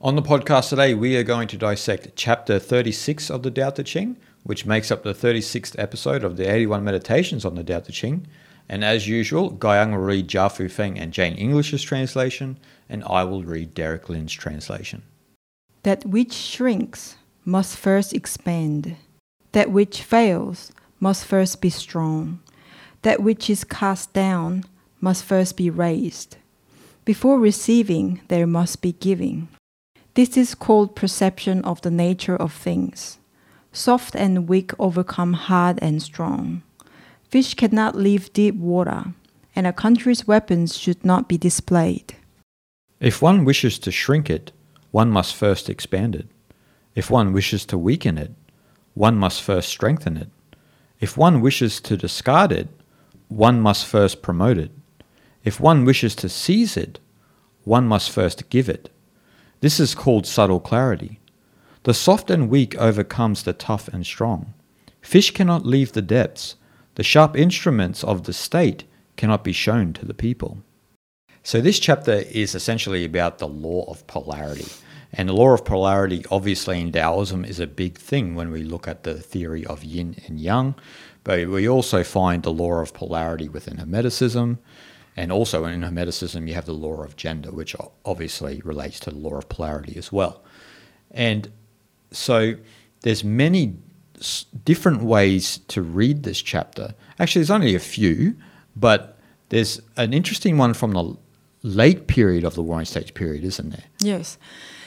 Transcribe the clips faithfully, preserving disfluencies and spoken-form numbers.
On the podcast today, we are going to dissect chapter thirty-six of the Tao Te Ching, which makes up the thirty-sixth episode of the eighty-one Meditations on the Tao Te Ching. And as usual, Guyang will read Jia Fu Feng and Jane English's translation, and I will read Derek Lin's translation. That which shrinks must first expand. That which fails must first be strong. That which is cast down must first be raised. Before receiving, there must be giving. This is called perception of the nature of things. Soft and weak overcome hard and strong. Fish cannot leave deep water, and a country's weapons should not be displayed. If one wishes to shrink it, one must first expand it. If one wishes to weaken it, one must first strengthen it. If one wishes to discard it, one must first promote it. If one wishes to seize it, one must first give it. This is called subtle clarity. The soft and weak overcomes the tough and strong. Fish cannot leave the depths. The sharp instruments of the state cannot be shown to the people. So this chapter is essentially about the law of polarity. And the law of polarity, obviously in Taoism, is a big thing when we look at the theory of yin and yang. But we also find the law of polarity within Hermeticism. And also in Hermeticism, you have the law of gender, which obviously relates to the law of polarity as well. And so there's many different ways to read this chapter. Actually, there's only a few, but there's an interesting one from the late period of the Warring States period, isn't there? Yes.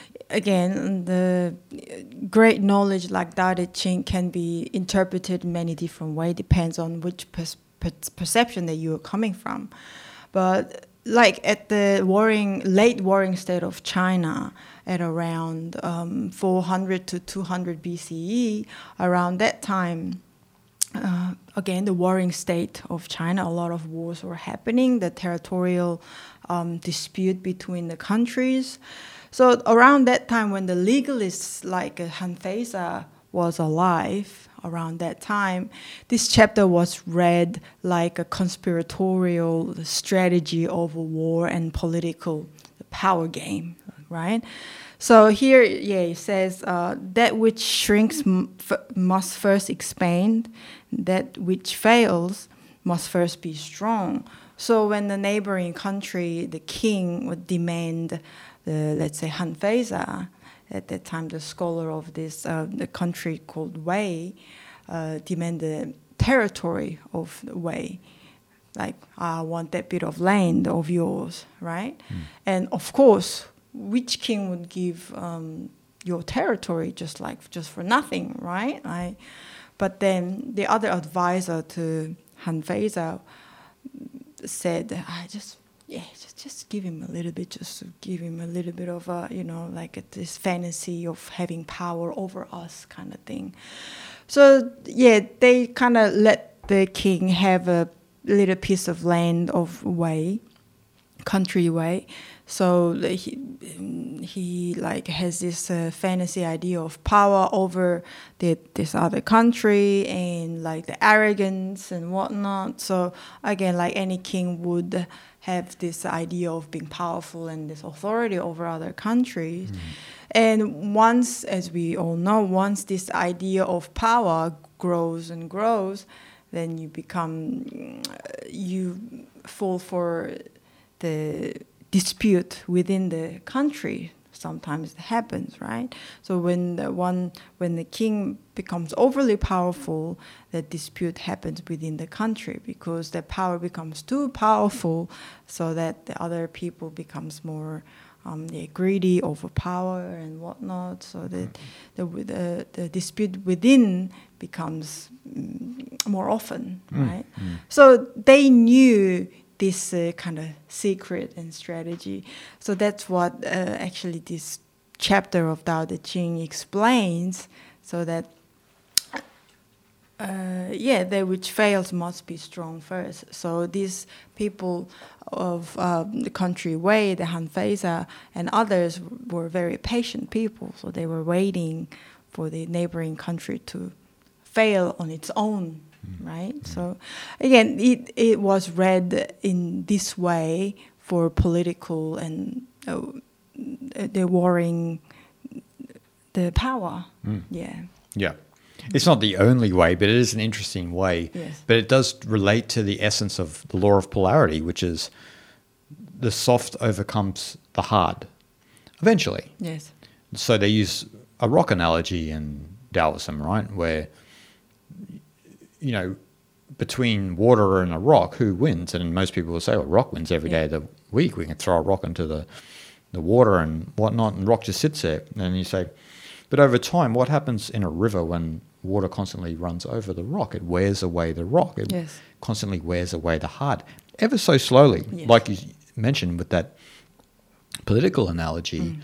Again, the great knowledge like Tao Te Ching can be interpreted in many different ways, depends on which pers- per- perception that you are coming from. But like at the warring, late warring state of China, at around um, four hundred to two hundred B C E, around that time, uh, again, the warring state of China, a lot of wars were happening, the territorial um, dispute between the countries. So around that time when the legalists like uh, Han Feiza was alive, around that time, this chapter was read like a conspiratorial strategy of a war and political power game, right? So here, yeah, it says, uh, that which shrinks m- f- must first expand, that which fails must first be strong. So when the neighboring country, the king would demand, the, let's say, Han Feiza, at that time the scholar of this uh, the country called Wei, uh, demand the territory of the Wei. Like, I want that bit of land of yours, right? Mm. And of course, which king would give um, your territory just like just for nothing, right? I, but then the other advisor to Han Feiza said, I just yeah, just just give him a little bit, just give him a little bit of a, you know, like a, this fantasy of having power over us kind of thing. So yeah, they kind of let the king have a little piece of land of Wei, country Wei. So he, he like has this uh, fantasy idea of power over the, this other country and like the arrogance and whatnot. So again, like any king would have this idea of being powerful and this authority over other countries. Mm. And once, as we all know, once this idea of power grows and grows, then you become, you fall for the dispute within the country. Sometimes it happens, right? So when the one, when the king becomes overly powerful, the dispute happens within the country because the power becomes too powerful, so that the other people becomes more um, they're greedy over power and whatnot. So that the the, the dispute within becomes mm, more often, Mm. right? Mm. So they knew this uh, kind of secret and strategy. So that's what uh, actually this chapter of Tao Te Ching explains, so that, uh, yeah, that which fails must be strong first. So these people of uh, the country Wei, the Han Feiza, and others were very patient people. So they were waiting for the neighboring country to fail on its own. Right? Mm. So again, it, it was read in this way for political and uh, the warring the power. Mm. Yeah. Yeah. It's not the only way, but it is an interesting way. Yes. But it does relate to the essence of the law of polarity, which is the soft overcomes the hard eventually. Yes. So they use a rock analogy in Taoism, right? Where, you know, between water and a rock, who wins? And most people will say, well, rock wins every yeah. day of the week. We can throw a rock into the, the water and whatnot, and rock just sits there. And you say, but over time, what happens in a river when water constantly runs over the rock? It wears away the rock. It yes. constantly wears away the hard, ever so slowly. Yes. Like you mentioned with that political analogy, mm.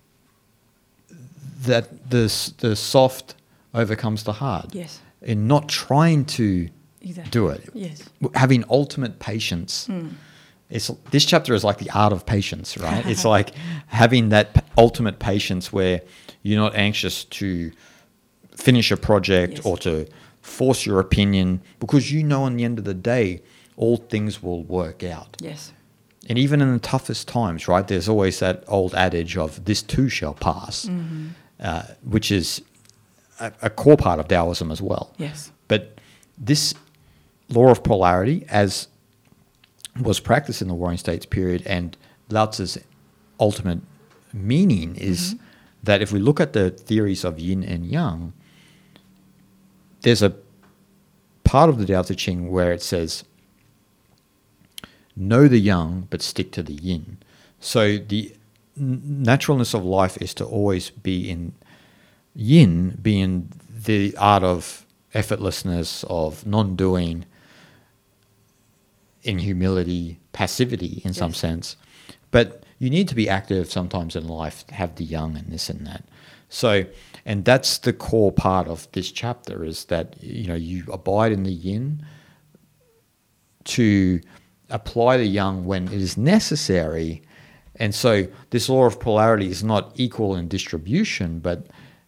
that the, the soft overcomes the hard. Yes. In not trying to exactly. do it. Yes. Having ultimate patience. Mm. It's, this chapter is like the art of patience, right? It's like having that p- ultimate patience where you're not anxious to finish a project yes. or to force your opinion, because you know in the end of the day, all things will work out. Yes. And even in the toughest times, right, there's always that old adage of this too shall pass, mm-hmm. uh, which is a, a core part of Taoism as well. Yes. But this law of polarity, as was practiced in the Warring States period, and Lao Tzu's ultimate meaning is mm-hmm. that if we look at the theories of yin and yang, there's a part of the Tao Te Ching where it says, know the yang, but stick to the yin. So the naturalness of life is to always be in yin, being the art of effortlessness, of non-doing, in humility, passivity in yes. some sense. But you need to be active sometimes in life, have the yang and this and that. So, and that's the core part of this chapter, is that, you know, you abide in the yin to apply the yang when it is necessary. And so this law of polarity is not equal in distribution, but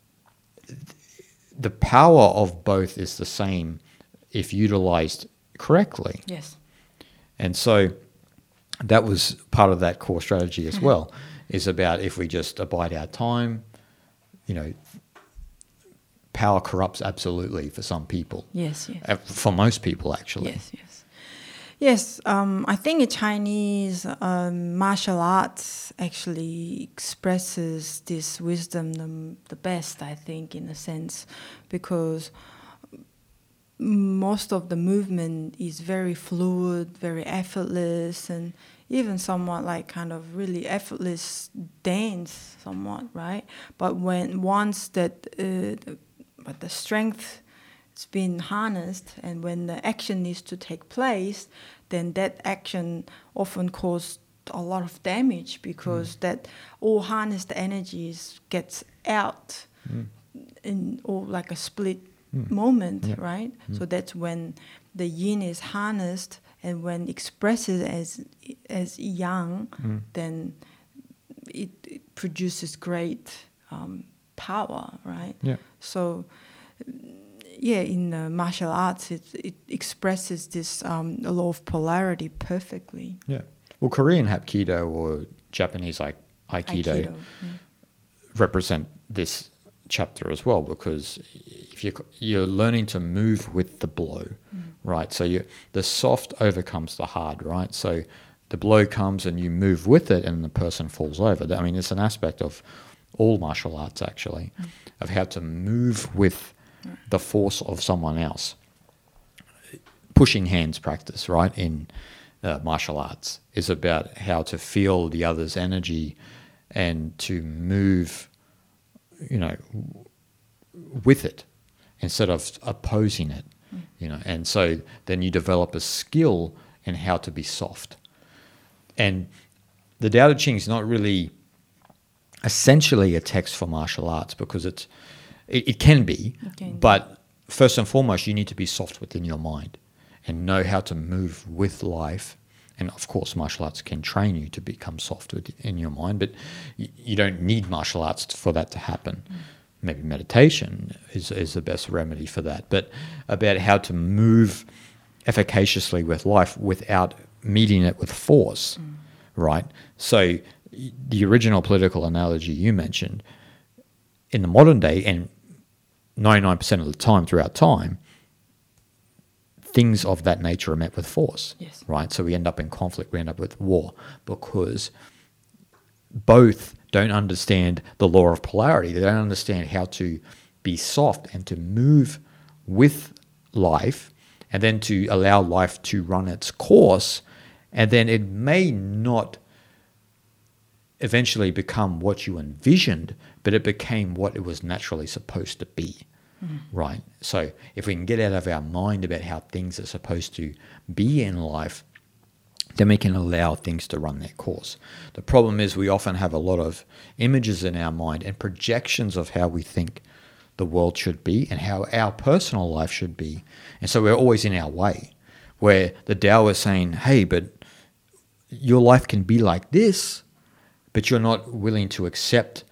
the power of both is the same if utilized correctly. Yes. And so that was part of that core strategy as well, is about if we just abide our time, you know, power corrupts absolutely for some people. Yes, yes. Uh, for most people, actually. Yes, yes. Yes, um, I think in Chinese um, martial arts actually expresses this wisdom the, the best, I think, in a sense, because most of the movement is very fluid, very effortless, and even somewhat like kind of really effortless dance, somewhat, right? But when once that uh, the, but the strength has been harnessed, and when the action needs to take place, then that action often causes a lot of damage, because mm. that all harnessed energies gets out mm. in all like a split Mm. moment, yeah. right? Mm. So that's when the yin is harnessed, and when expressed as as yang, mm. then it, it produces great um, power, right? Yeah. So yeah, in uh, martial arts, it it expresses this um, law of polarity perfectly. Yeah. Well, Korean Hapkido or Japanese like Aikido, Aikido yeah. represent this chapter as well, because if you're, you're learning to move with the blow, mm. right? So you, the soft overcomes the hard, right? So the blow comes and you move with it and the person falls over. I mean, it's an aspect of all martial arts, actually, mm. of how to move with right. the force of someone else. Pushing hands practice, right, in uh, martial arts is about how to feel the other's energy and to move, you know, with it instead of opposing it, mm. you know. And so then you develop a skill in how to be soft. And the Tao Te Ching is not really essentially a text for martial arts, because it's it, it can be, okay. but first and foremost, you need to be soft within your mind and know how to move with life. And of course, martial arts can train you to become soft in your mind, but you, you don't need martial arts for that to happen. Mm. Maybe meditation is, is the best remedy for that. But about how to move efficaciously with life without meeting it with force, mm. right? So the original political analogy you mentioned, in the modern day, and ninety-nine percent of the time throughout time, things of that nature are met with force, yes. right? So we end up in conflict, we end up with war, because both don't understand the law of polarity. They don't understand how to be soft and to move with life, and then to allow life to run its course, and then it may not eventually become what you envisioned, but it became what it was naturally supposed to be, mm. right? So if we can get out of our mind about how things are supposed to be in life, then we can allow things to run their course. The problem is we often have a lot of images in our mind and projections of how we think the world should be and how our personal life should be. And so we're always in our way, where the Tao is saying, hey, but your life can be like this, but you're not willing to accept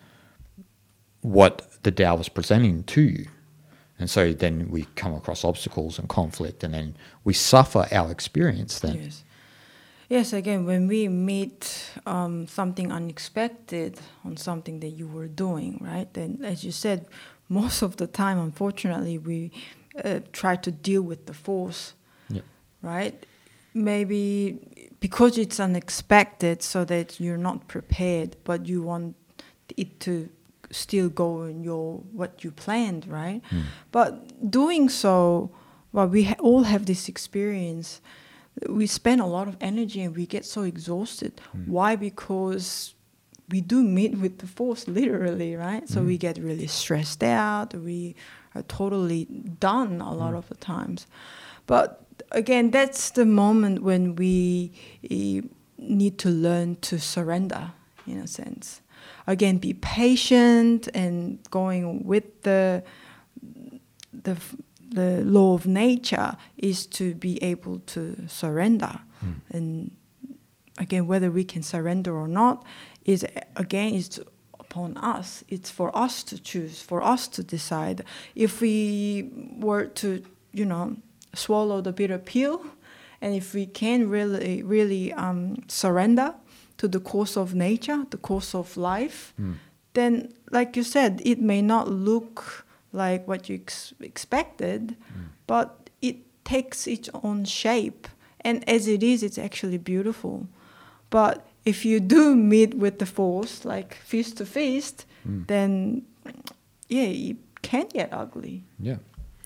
what the Tao is presenting to you. And so then we come across obstacles and conflict, and then we suffer our experience then. Yes. Yes, again, when we meet um, something unexpected on something that you were doing, right? Then, as you said, most of the time, unfortunately, we uh, try to deal with the force, yep. right? Maybe because it's unexpected, so that you're not prepared, but you want it to still go in your what you planned, right? Mm. But doing so, well, we ha- all have this experience. We spend a lot of energy and we get so exhausted. Mm. Why? Because we do meet with the force, literally, right? So mm. we get really stressed out. We are totally done a lot mm. of the times. But again, that's the moment when we uh, need to learn to surrender, in a sense. Again, be patient and going with the the. The law of nature is to be able to surrender. Mm. And again, whether we can surrender or not is, again, is upon us. It's for us to choose, for us to decide. If we were to, you know, swallow the bitter pill, and if we can really, really um, surrender to the course of nature, the course of life, mm. then, like you said, it may not look like what you ex- expected, mm. but it takes its own shape. And as it is, it's actually beautiful. But if you do meet with the force, like fist to fist, mm. then, yeah, it can get ugly. Yeah.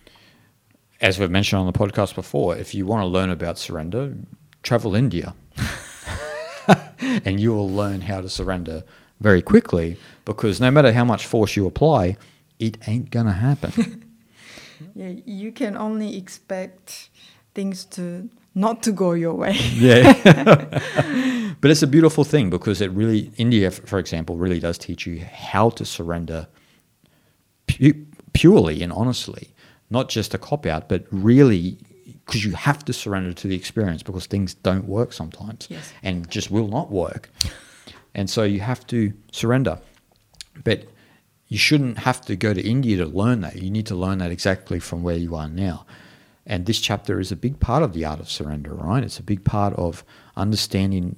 As we've mentioned on the podcast before, if you want to learn about surrender, travel India. And you will learn how to surrender very quickly, because no matter how much force you apply, it ain't gonna happen. Yeah, you can only expect things to not to go your way. Yeah. But it's a beautiful thing, because it really, India, for example, really does teach you how to surrender pu- purely and honestly, not just a cop-out, but really, because you have to surrender to the experience, because things don't work sometimes, yes. and just will not work. And so you have to surrender. But you shouldn't have to go to India to learn that. You need to learn that exactly from where you are now. And this chapter is a big part of the art of surrender, right? It's a big part of understanding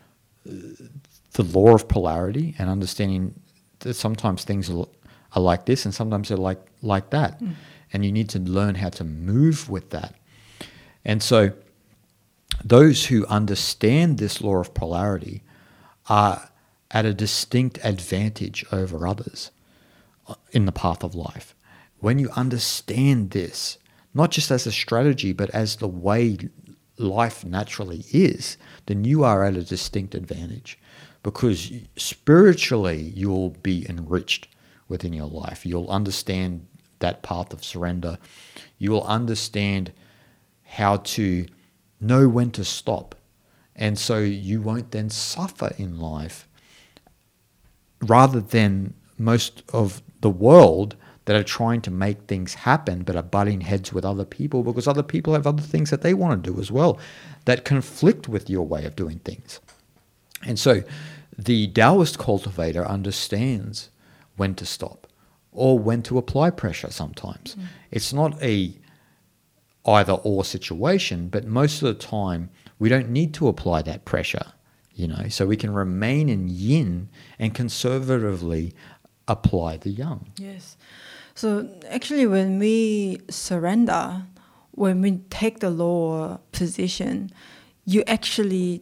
the law of polarity and understanding that sometimes things are, are like this and sometimes they're like, like that. Mm. And you need to learn how to move with that. And so those who understand this law of polarity are at a distinct advantage over others in the path of life. When you understand this, not just as a strategy, but as the way life naturally is, then you are at a distinct advantage, because spiritually you'll be enriched within your life. You'll understand that path of surrender. You will understand how to know when to stop. And so you won't then suffer in life, rather than most of the world that are trying to make things happen but are butting heads with other people, because other people have other things that they want to do as well that conflict with your way of doing things. And so the Taoist cultivator understands when to stop or when to apply pressure sometimes. Mm. It's not a either or situation, but most of the time we don't need to apply that pressure, you know, so we can remain in yin and conservatively apply the yang. Yes. So actually, when we surrender, when we take the lower position, you actually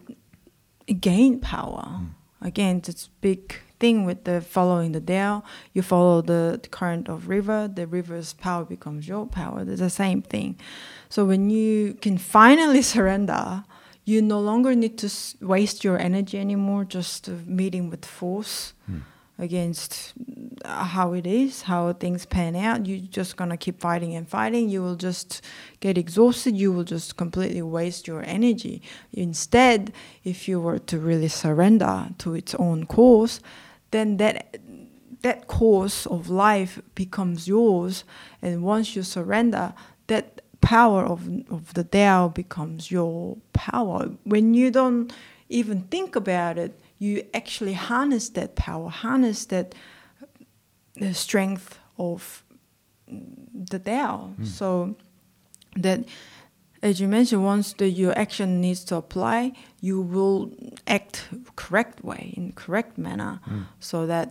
gain power. Mm. Again, it's big thing with the following the Tao. You follow the, the current of river, the river's power becomes your power. It's the same thing. So when you can finally surrender, you no longer need to s- waste your energy anymore just uh, meeting with force mm. against how it is, how things pan out. You're just going to keep fighting and fighting. You will just get exhausted. You will just completely waste your energy. Instead, if you were to really surrender to its own course, then that that course of life becomes yours. And once you surrender, that power of, of the Tao becomes your power. When you don't even think about it, you actually harness that power, harness that the strength of the Tao. Mm. So that, as you mentioned, once the, your action needs to apply, you will act correct way, in correct manner, mm. so that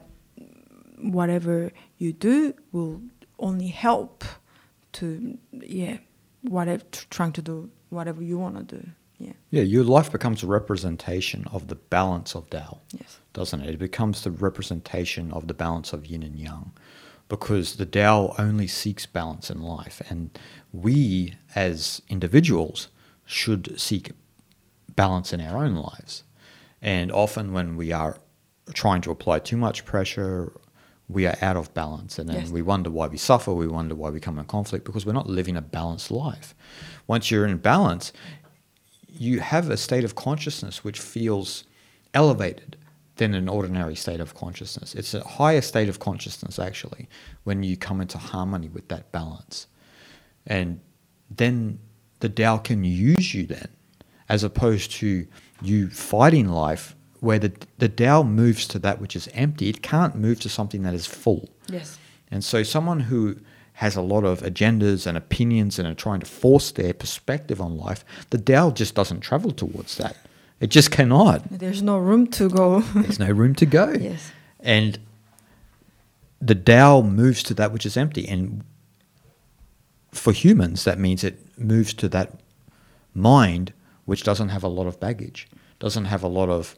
whatever you do will only help to, yeah, whatever, trying to do whatever you want to do. Yeah. Yeah, your life becomes a representation of the balance of Tao, yes. doesn't it? It becomes the representation of the balance of yin and yang, because the Tao only seeks balance in life, and we as individuals should seek balance in our own lives. And often when we are trying to apply too much pressure, we are out of balance, and then yes. we wonder why we suffer, we wonder why we come in conflict, because we're not living a balanced life. Once you're in balance, you have a state of consciousness which feels elevated than an ordinary state of consciousness. It's a higher state of consciousness, actually, when you come into harmony with that balance. And then the Tao can use you then, as opposed to you fighting life, where the, the Tao moves to that which is empty. It can't move to something that is full. Yes. And so someone who has a lot of agendas and opinions and are trying to force their perspective on life, the Tao just doesn't travel towards that. It just cannot. There's no room to go. There's no room to go. Yes. And the Tao moves to that which is empty. And for humans, that means it moves to that mind which doesn't have a lot of baggage, doesn't have a lot of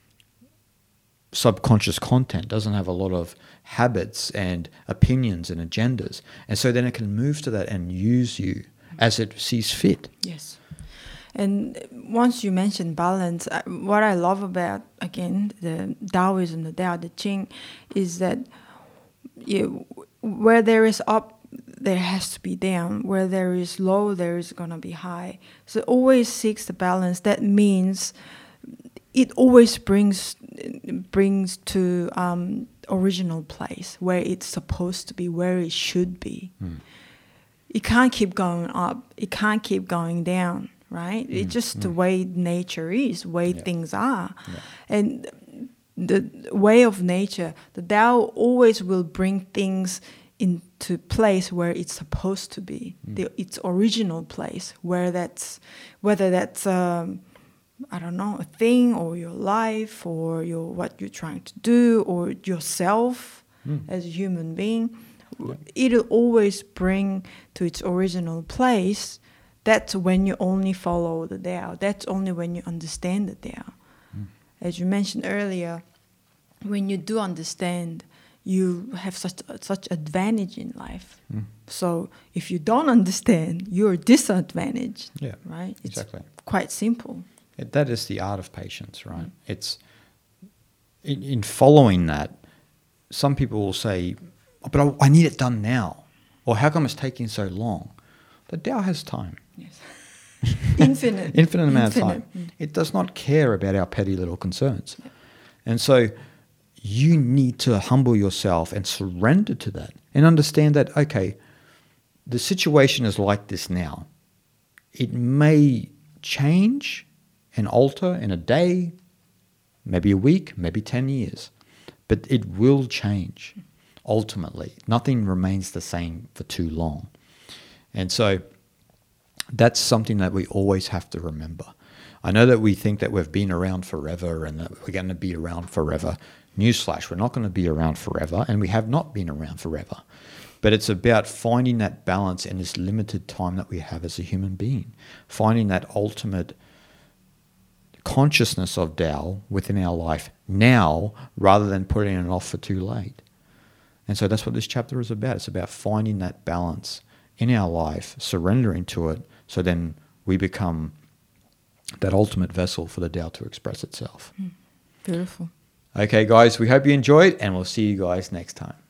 subconscious content, doesn't have a lot of habits and opinions and agendas. And so then it can move to that and use you as it sees fit. Yes. And once you mention balance, what I love about, again, the Taoism, the Tao Te Ching, is that you, where there is up, there has to be down. Where there is low, there is going to be high. So it always seeks the balance. That means it always brings brings to um, original place where it's supposed to be, where it should be. Mm. It can't keep going up. It can't keep going down, right? Mm. It's just mm. the way nature is, the way yeah. things are. Yeah. And the way of nature, the Tao always will bring things into place where it's supposed to be, mm. the, its original place, where that's, whether that's... Um, I don't know, a thing or your life or your what you're trying to do or yourself mm. as a human being, yeah. it'll always bring to its original place. That's when you only follow the Tao. That's only when you understand the Tao. Mm. As you mentioned earlier, when you do understand, you have such such advantage in life. Mm. So if you don't understand, you're disadvantaged. Yeah, right? It's exactly. quite simple. It, that is the art of patience, right? Mm. It's in, in following that, some people will say, oh, but I, I need it done now. Or how come it's taking so long? The Tao has time. Yes. Infinite. Infinite amount Infinite. of time. Mm. It does not care about our petty little concerns. Yeah. And so you need to humble yourself and surrender to that and understand that, okay, the situation is like this now. It may change and alter in a day, maybe a week, maybe ten years. But it will change ultimately. Nothing remains the same for too long. And so that's something that we always have to remember. I know that we think that we've been around forever and that we're going to be around forever. Newsflash, we're not going to be around forever, and we have not been around forever. But it's about finding that balance in this limited time that we have as a human being, finding that ultimate consciousness of Tao within our life now rather than putting it off for too late. And so that's what this chapter is about. It's about finding that balance in our life, surrendering to it, so then we become that ultimate vessel for the Tao to express itself. Beautiful. Okay, guys, we hope you enjoyed, and we'll see you guys next time.